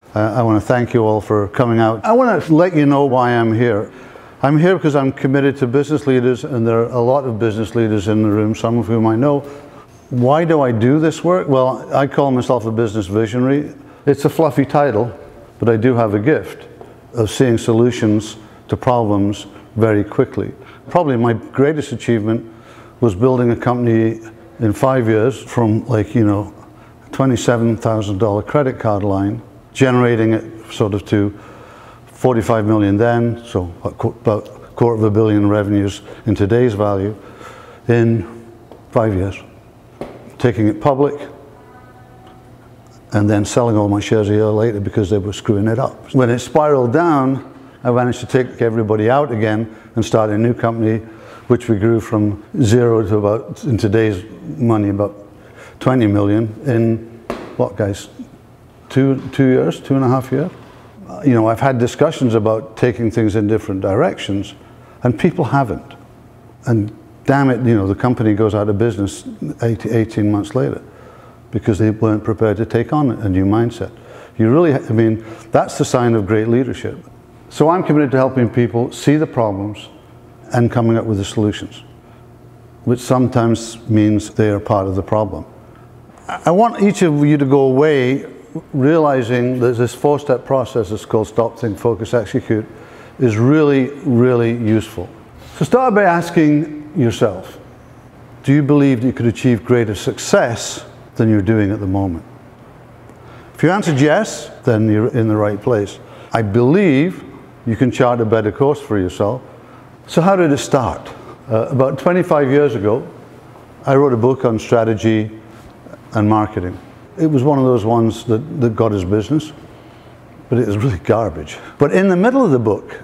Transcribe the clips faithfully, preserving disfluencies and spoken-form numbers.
Uh, I want to thank you all for coming out. I want to let you know why I'm here. I'm here because I'm committed to business leaders, and there are a lot of business leaders in the room, some of whom I know. Why do I do this work? Well, I call myself a business visionary. It's a fluffy title, but I do have a gift of seeing solutions to problems very quickly. Probably my greatest achievement was building a company in five years from, like, you know, twenty-seven thousand dollar credit card line, generating it sort of to forty-five million then, so about a quarter of a billion revenues in today's value in five years. Taking it public and then selling all my shares a year later because they were screwing it up. When it spiraled down, I managed to take everybody out again and start a new company, which we grew from zero to about, in today's money, about twenty million in, what guys, two, two years, two and a half years? You know, I've had discussions about taking things in different directions, and people haven't. And damn it, you know, the company goes out of business eighteen months later because they weren't prepared to take on a new mindset. You really, I mean, that's the sign of great leadership. So I'm committed to helping people see the problems and coming up with the solutions, which sometimes means they are part of the problem. I want each of you to go away realizing that this four-step process that's called Stop, Think, Focus, Execute is really, really useful. So start by asking yourself, do you believe that you could achieve greater success than you're doing at the moment? If you answered yes, then you're in the right place. I believe you can chart a better course for yourself. So how did it start? Uh, about twenty-five years ago, I wrote a book on strategy and marketing. It was one of those ones that, that got us business, but it was really garbage. But in the middle of the book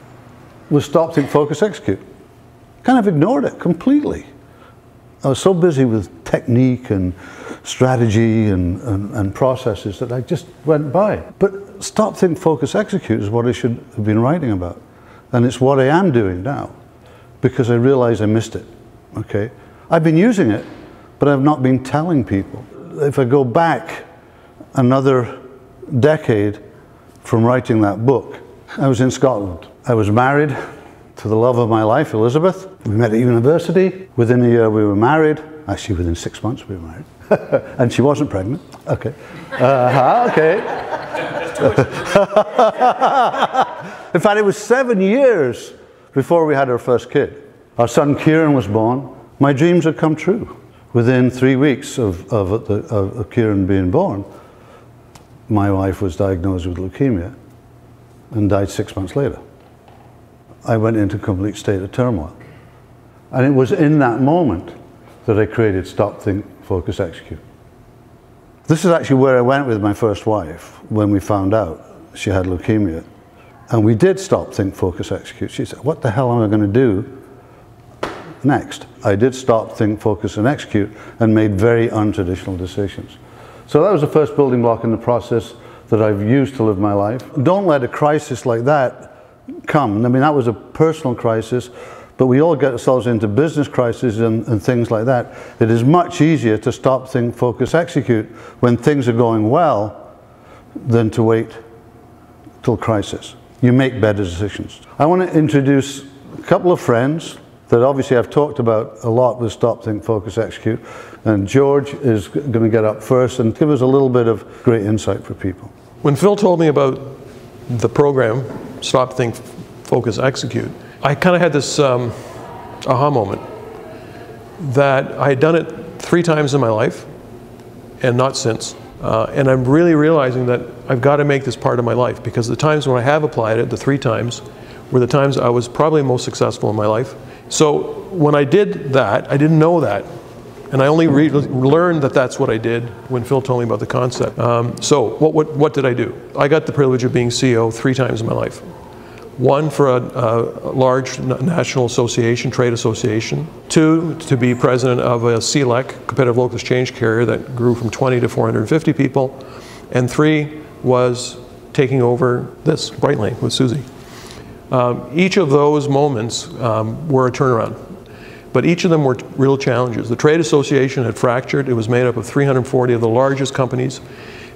was Stop, Think, Focus, Execute. Kind of ignored it completely. I was so busy with technique and strategy and, and, and processes that I just went by. But Stop, Think, Focus, Execute is what I should have been writing about. And it's what I am doing now, because I realize I missed it, okay? I've been using it, but I've not been telling people. If I go back another decade from writing that book, I was in Scotland. I was married to the love of my life, Elizabeth. We met at university. Within a year we were married. Actually, within six months we were married. And she wasn't pregnant. Okay. Uh-huh, okay. In fact, it was seven years before we had our first kid. Our son Kieran was born. My dreams had come true. Within three weeks of, of, the, of Kieran being born, my wife was diagnosed with leukemia and died six months later. I went into a complete state of turmoil. And it was in that moment that I created Stop, Think, Focus, Execute. This is actually where I went with my first wife when we found out she had leukemia. And we did Stop, Think, Focus, Execute. She said, what the hell am I going to do next? I did Stop, Think, Focus, and Execute, and made very untraditional decisions. So that was the first building block in the process that I've used to live my life. Don't let a crisis like that come. I mean, that was a personal crisis, but we all get ourselves into business crises and, and things like that. It is much easier to stop, think, focus, execute when things are going well than to wait till crisis. You make better decisions. I want to introduce a couple of friends that obviously I've talked about a lot with Stop, Think, Focus, Execute. And George is going to get up first and give us a little bit of great insight for people. When Phil told me about the program, Stop, Think, Focus, Execute, I kind of had this um, aha moment that I had done it three times in my life and not since. Uh, and I'm really realizing that I've got to make this part of my life, because the times when I have applied it, the three times, were the times I was probably most successful in my life. So when I did that, I didn't know that. And I only re learned that that's what I did when Phil told me about the concept. Um, so what, what, what did I do? I got the privilege of being C E O three times in my life. One for a, a large national association, trade association. Two, to be president of a C L E C, competitive local exchange carrier, that grew from twenty to four hundred fifty people. And three was taking over this, Brightling, with Susie. Um, each of those moments um, were a turnaround. But each of them were real challenges. The trade association had fractured. It was made up of three hundred forty of the largest companies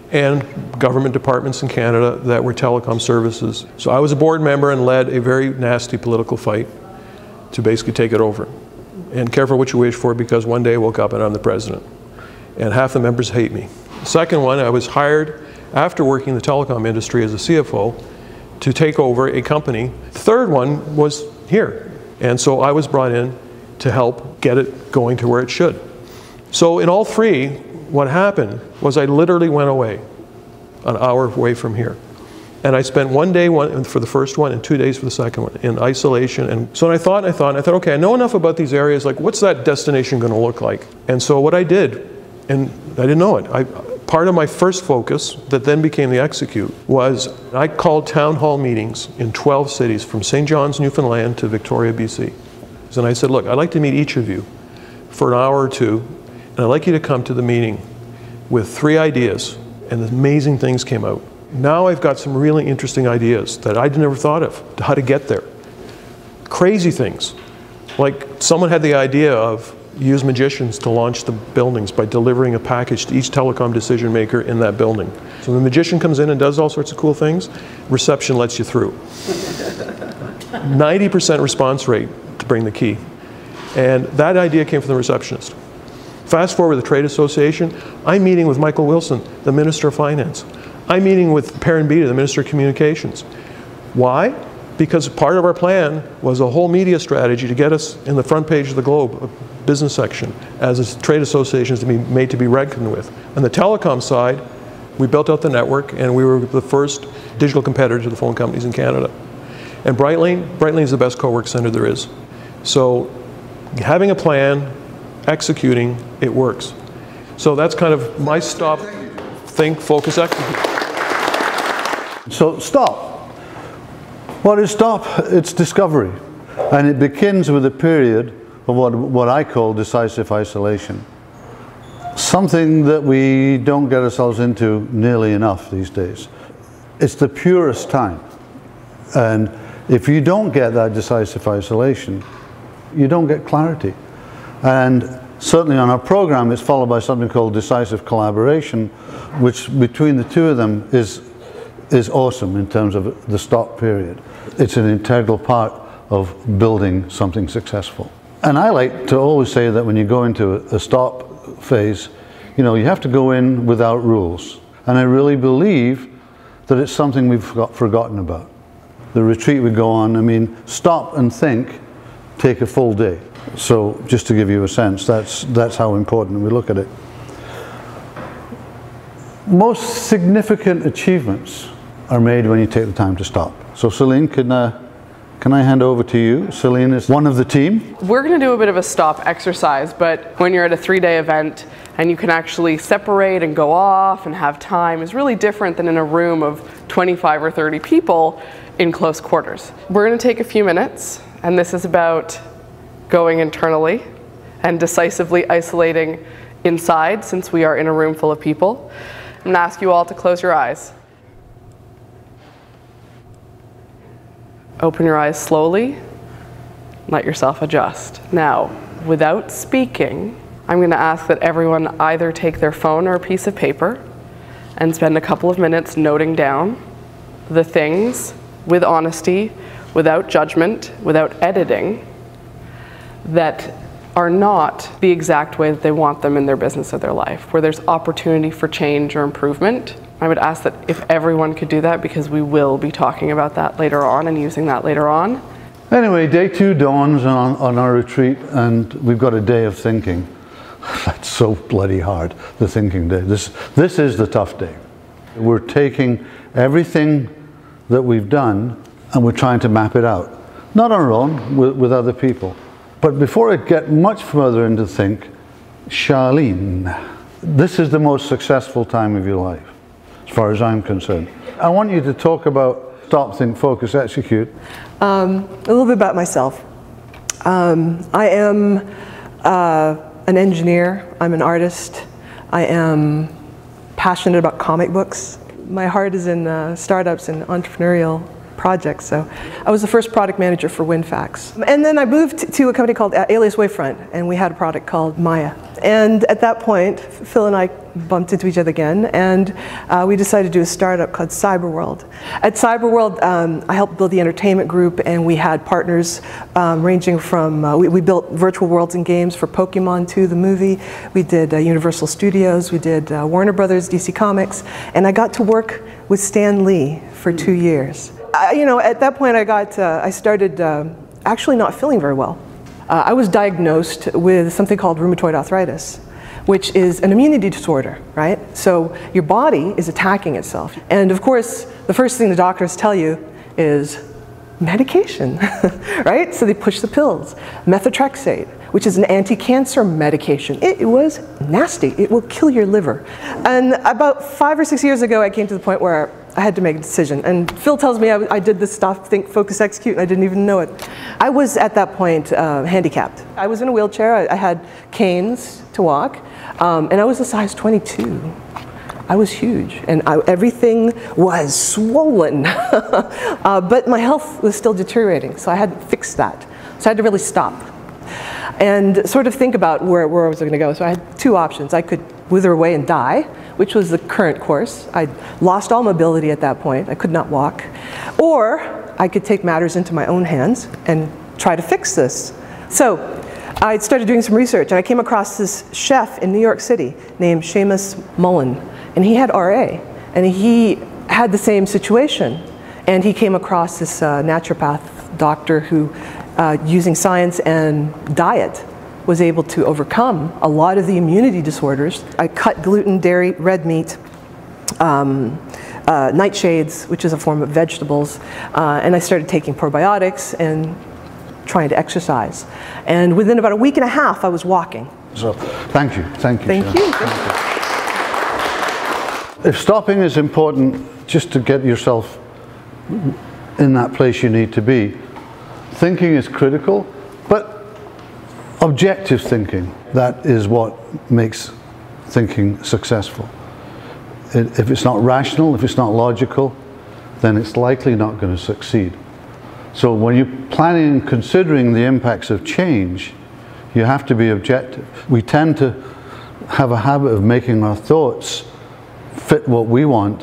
and government departments in Canada that were telecom services. So I was a board member and led a very nasty political fight to basically take it over. And careful what you wish for, because one day I woke up and I'm the president. And half the members hate me. The second one, I was hired after working in the telecom industry as a C F O to take over a company. The third one was here. And so I was brought in to help get it going to where it should. So in all three, what happened was I literally went away, an hour away from here. And I spent one day one, for the first one and two days for the second one in isolation. And so I thought, I thought, I thought, okay, I know enough about these areas, like what's that destination going to look like? And so what I did, and I didn't know it, I, part of my first focus that then became the execute was I called town hall meetings in twelve cities from Saint John's, Newfoundland to Victoria, B C. And I said, look, I'd like to meet each of you for an hour or two, and I'd like you to come to the meeting with three ideas, and amazing things came out. Now I've got some really interesting ideas that I'd never thought of, how to get there. Crazy things. Like someone had the idea of use magicians to launch the buildings by delivering a package to each telecom decision maker in that building. So the magician comes in and does all sorts of cool things, reception lets you through. ninety percent response rate to bring the key. And that idea came from the receptionist. Fast forward the trade association, I'm meeting with Michael Wilson, the Minister of Finance. I'm meeting with Perrin Beatty, the Minister of Communications. Why? Because part of our plan was a whole media strategy to get us in the front page of the Globe, a business section, as a trade association is to be made to be reckoned with. On the telecom side, we built out the network and we were the first digital competitor to the phone companies in Canada. And Brightline, Brightline is the best co-work center there is. So having a plan, executing, it works. So that's kind of my stop, think, focus, execute. So stop. What is stop? It's discovery. And it begins with a period of what, what I call decisive isolation. Something that we don't get ourselves into nearly enough these days. It's the purest time. And if you don't get that decisive isolation, you don't get clarity. And certainly on our program, it's followed by something called decisive collaboration, which between the two of them is, is awesome in terms of the stop period. It's an integral part of building something successful. And I like to always say that when you go into a stop phase, you know, you have to go in without rules. And I really believe that it's something we've got forgotten about. The retreat we go on, I mean, stop and think take a full day. So just to give you a sense, that's, that's how important we look at it. Most significant achievements are made when you take the time to stop. So Celine, can, uh, can I hand over to you? Celine is one of the team. We're going to do a bit of a stop exercise, but when you're at a three-day event and you can actually separate and go off and have time is really different than in a room of twenty-five or thirty people in close quarters. We're going to take a few minutes, and this is about going internally and decisively isolating inside, since we are in a room full of people. I'm going to ask you all to close your eyes. Open your eyes slowly. Let yourself adjust. Now, without speaking, I'm going to ask that everyone either take their phone or a piece of paper and spend a couple of minutes noting down the things with honesty, without judgment, without editing, that are not the exact way that they want them in their business or their life, where there's opportunity for change or improvement. I would ask that if everyone could do that, because we will be talking about that later on and using that later on. Anyway, day two dawns on, on our retreat, and we've got a day of thinking. That's so bloody hard, the thinking day. This, this is the tough day. We're taking everything that we've done and we're trying to map it out. Not on our own, with, with other people. But before I get much further into think, Charlene, this is the most successful time of your life, as far as I'm concerned. I want you to talk about stop, think, focus, execute. Um, a little bit about myself. Um, I am uh, an engineer, I'm an artist, I am passionate about comic books. My heart is in uh, startups and entrepreneurial projects. So I was the first product manager for WinFax. And then I moved to a company called Alias Wavefront, and we had a product called Maya. And at that point, Phil and I bumped into each other again, and uh, we decided to do a startup called Cyberworld. At Cyberworld, um, I helped build the entertainment group, and we had partners um, ranging from, uh, we, we built virtual worlds and games for Pokemon two, the movie. We did uh, Universal Studios, we did uh, Warner Brothers, D C Comics, and I got to work with Stan Lee for two years. I, you know, at that point I got, uh, I started uh, actually not feeling very well. Uh, I was diagnosed with something called rheumatoid arthritis, which is an immunity disorder, right? So your body is attacking itself. And of course, the first thing the doctors tell you is medication, right? So they push the pills. Methotrexate, which is an anti-cancer medication. It, it was nasty. It will kill your liver. And about five or six years ago, I came to the point where I had to make a decision. And Phil tells me I, I did this stop, think, focus, execute, and I didn't even know it. I was at that point uh, handicapped. I was in a wheelchair. I, I had canes to walk, um, and I was a size twenty-two. I was huge, and I, everything was swollen. uh, but my health was still deteriorating, so I had to fix that. So I had to really stop and sort of think about where, where I was going to go. So I had two options. I could wither away and die, which was the current course. I lost all mobility at that point. I could not walk. Or I could take matters into my own hands and try to fix this. So I started doing some research, and I came across this chef in New York City named Seamus Mullen, and he had R A, and he had the same situation. And he came across this uh, naturopath doctor who, uh, using science and diet, was able to overcome a lot of the immunity disorders. I cut gluten, dairy, red meat, um, uh, nightshades, which is a form of vegetables, uh, and I started taking probiotics and trying to exercise. And within about a week and a half, I was walking. So, thank you, thank you. Thank Sharon. you. Thank you. If stopping is important just to get yourself in that place you need to be, thinking is critical, but objective thinking, that is what makes thinking successful. It, if it's not rational, if it's not logical, then it's likely not going to succeed. So when you're planning and considering the impacts of change, you have to be objective. We tend to have a habit of making our thoughts fit what we want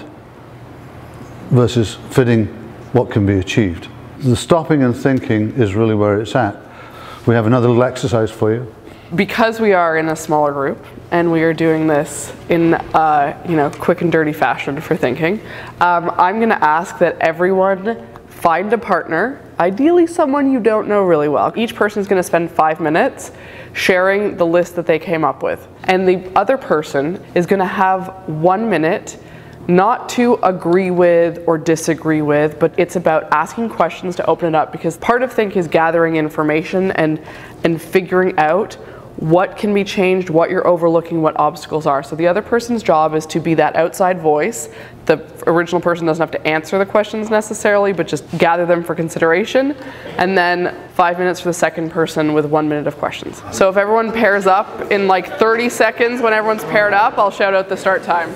versus fitting what can be achieved. The stopping and thinking is really where it's at. We have another little exercise for you. Because we are in a smaller group and we are doing this in uh, you know, quick and dirty fashion for thinking, um, I'm going to ask that everyone find a partner, ideally someone you don't know really well. Each person is going to spend five minutes sharing the list that they came up with. And the other person is going to have one minute not to agree with or disagree with, but it's about asking questions to open it up, because part of Think is gathering information and, and figuring out what can be changed, what you're overlooking, what obstacles are. So the other person's job is to be that outside voice. The original person doesn't have to answer the questions necessarily, but just gather them for consideration. And then five minutes for the second person with one minute of questions. So if everyone pairs up in like thirty seconds, when everyone's paired up, I'll shout out the start time.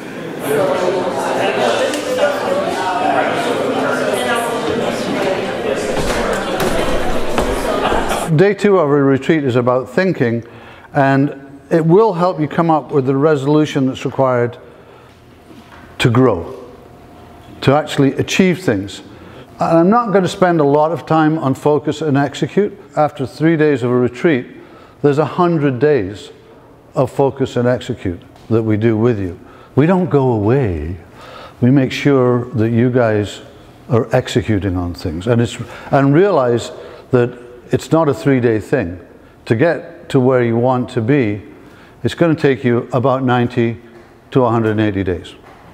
Day two of our retreat is about thinking, and it will help you come up with the resolution that's required to grow, to actually achieve things. And I'm not going to spend a lot of time on focus and execute. After three days of a retreat, there's a hundred days of focus and execute that we do with you. We don't go away. We make sure that you guys are executing on things, and it's and realize that it's not a three-day thing. To get to where you want to be, it's going to take you about ninety to one hundred eighty days.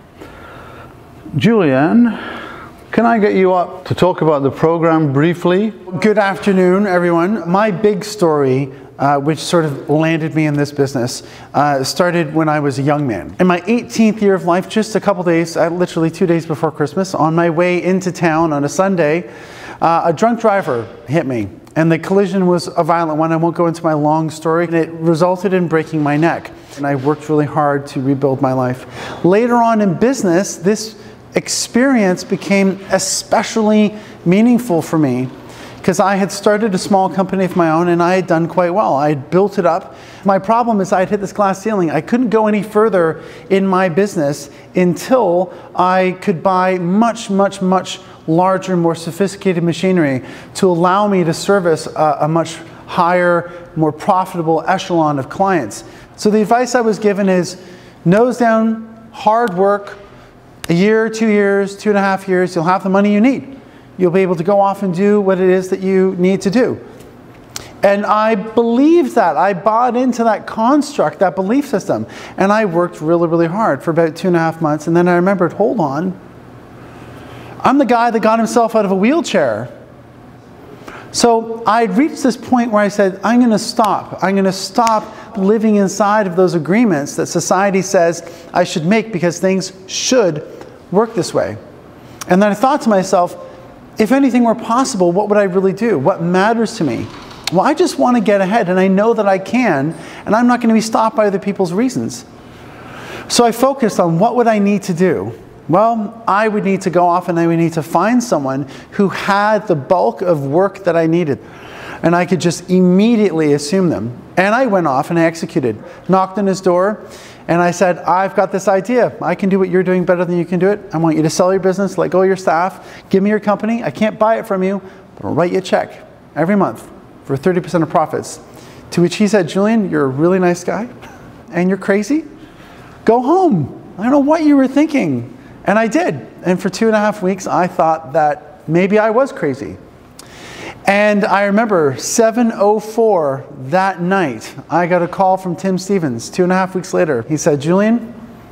Julianne, can I get you up to talk about the program briefly? Good afternoon, everyone. My big story, uh, which sort of landed me in this business, uh, started when I was a young man. In my eighteenth year of life, just a couple days, uh, literally two days before Christmas, on my way into town on a Sunday, uh, a drunk driver hit me. And the collision was a violent one. I won't go into my long story. And it resulted in breaking my neck. And I worked really hard to rebuild my life. Later on in business, this experience became especially meaningful for me because I had started a small company of my own and I had done quite well. I had built it up. My problem is I had hit this glass ceiling. I couldn't go any further in my business until I could buy much, much, much larger, more sophisticated machinery to allow me to service a, a much higher, more profitable echelon of clients. So the advice I was given is nose down, hard work, a year, two years, two and a half years, you'll have the money you need. You'll be able to go off and do what it is that you need to do. And I believed that. I bought into that construct, that belief system. And I worked really, really hard for about two and a half months. And then I remembered, hold on. I'm the guy that got himself out of a wheelchair. So I'd reached this point where I said, I'm going to stop. I'm going to stop living inside of those agreements that society says I should make because things should work this way. And then I thought to myself, if anything were possible, what would I really do? What matters to me? Well, I just want to get ahead, and I know that I can, and I'm not going to be stopped by other people's reasons. So I focused on what would I need to do? Well, I would need to go off and I would need to find someone who had the bulk of work that I needed. And I could just immediately assume them. And I went off and I executed. Knocked on his door and I said, I've got this idea. I can do what you're doing better than you can do it. I want you to sell your business, let go of your staff, give me your company. I can't buy it from you, but I'll write you a check every month for thirty percent of profits. To which he said, Julian, you're a really nice guy and you're crazy. Go home. I don't know what you were thinking. And I did. And for two and a half weeks, I thought that maybe I was crazy. And I remember seven oh four that night, I got a call from Tim Stevens. Two and a half weeks later, he said, Julian,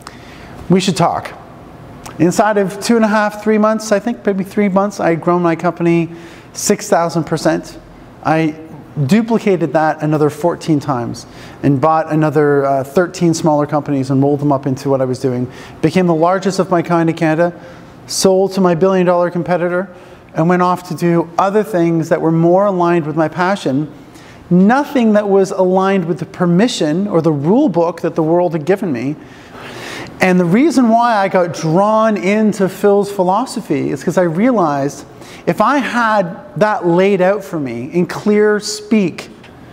we should talk. Inside of two and a half, three months, I think maybe three months, I had grown my company six thousand percent. I duplicated that another fourteen times and bought another uh, thirteen smaller companies and rolled them up into what I was doing. Became the largest of my kind in Canada, sold to my billion dollar competitor, and went off to do other things that were more aligned with my passion. Nothing that was aligned with the permission or the rule book that the world had given me. And the reason why I got drawn into Phil's philosophy is because I realized if I had that laid out for me in clear speak,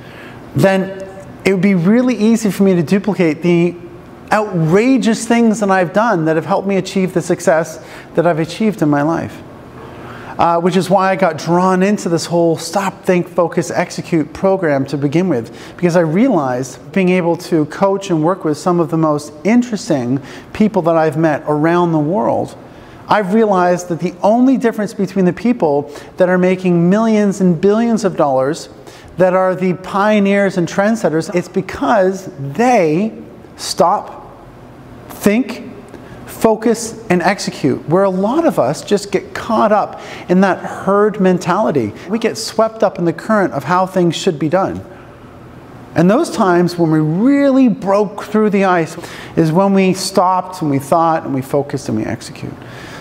then it would be really easy for me to duplicate the outrageous things that I've done that have helped me achieve the success that I've achieved in my life. Uh, which is why I got drawn into this whole Stop, Think, Focus, Execute program to begin with, because I realized being able to coach and work with some of the most interesting people that I've met around the world, I've realized that the only difference between the people that are making millions and billions of dollars, that are the pioneers and trendsetters, it's because they stop, think, focus, and execute. Where a lot of us just get caught up in that herd mentality. We get swept up in the current of how things should be done. And those times when we really broke through the ice is when we stopped and we thought and we focused and we execute.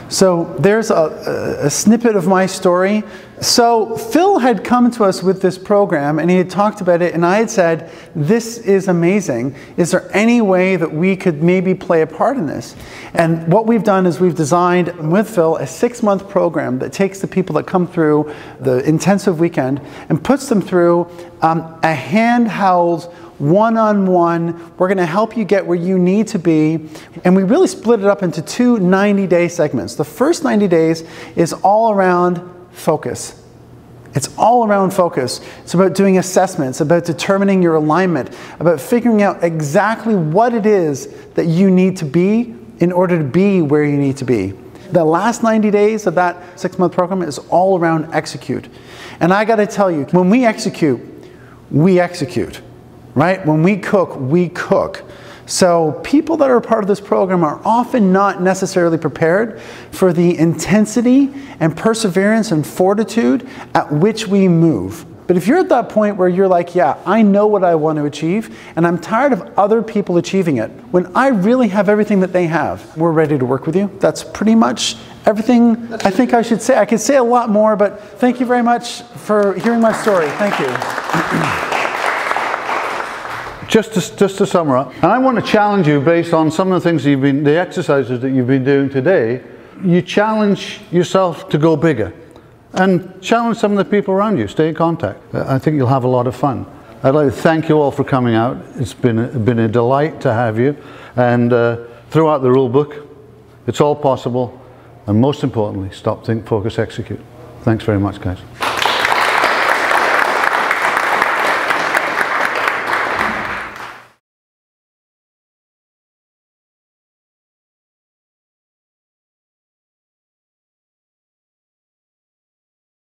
So there's a, a, a snippet of my story. So Phil had come to us with this program and he had talked about it and I had said, this is amazing. Is there any way that we could maybe play a part in this? And what we've done is we've designed with Phil a six-month program that takes the people that come through the intensive weekend and puts them through um, a handheld one-on-one, we're going to help you get where you need to be. And we really split it up into two ninety-day segments. The first ninety days is all around focus. It's all around focus. It's about doing assessments, about determining your alignment, about figuring out exactly what it is that you need to be in order to be where you need to be. The last ninety days of that six-month program is all around execute. And I got to tell you, when we execute, we execute. Right? When we cook, we cook. So people that are part of this program are often not necessarily prepared for the intensity and perseverance and fortitude at which we move. But if you're at that point where you're like, yeah, I know what I want to achieve, and I'm tired of other people achieving it, when I really have everything that they have, we're ready to work with you. That's pretty much everything I think I should say. I could say a lot more, but thank you very much for hearing my story. Thank you. Just to, just to sum up, and I want to challenge you based on some of the things you've been, the exercises that you've been doing today. you challenge yourself to go bigger and challenge some of the people around you. Stay in contact. I think you'll have a lot of fun. I'd like to thank you all for coming out. It's been a, been a delight to have you. And uh, throughout the rule book, it's all possible. And most importantly, stop, think, focus, execute. Thanks very much, guys.